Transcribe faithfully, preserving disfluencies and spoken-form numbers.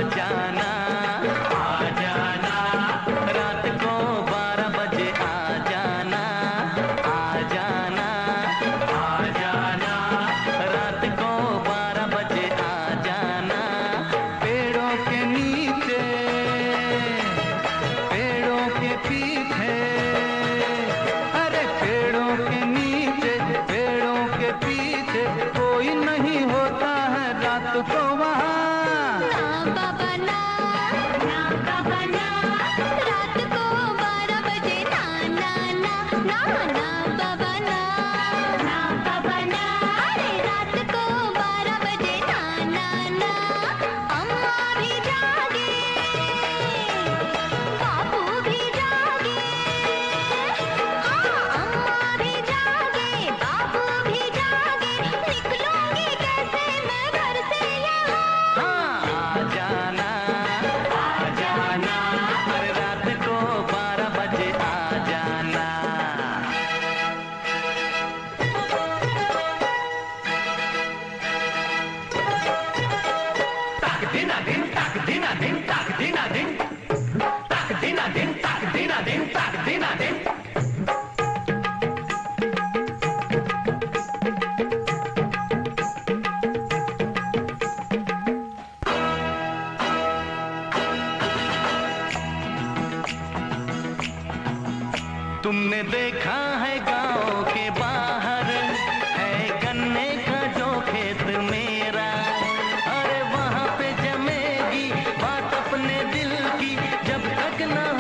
जाना आ जाना, रात को बारह बजे आ जाना आ जाना आ जाना, रात को बारह बजे आ जाना। पेड़ों के नीचे पेड़ों के पीछे, अरे पेड़ों के नीचे पेड़ों के पीछे कोई नहीं होता है रात को वहाँ। ना बाबा ना, ना बाबा ना, रात को बारह बजे ना ना ना ना ना बाबा ना, ना बाबा ना, अरे रात को बारह बजे ना ना ना। अम्मा भी जागे, बाबू भी जागे, हाँ अम्मा भी जागे, बाबू भी जागे, निकलूंगी कैसे मैं घर से यहाँ। हाँ आ जाना आ जाना, हर रात को बारह बजे आ जाना। ताक दिना दिन ताक दिना दिन ताक दिना दिन ताक दिना दिन ताक दिना दिन ताक दिना दिन। तुमने देखा है गांव के बाहर है गन्ने का जो खेत मेरा, अरे वहां पे जमेगी बात अपने दिल की जब तक न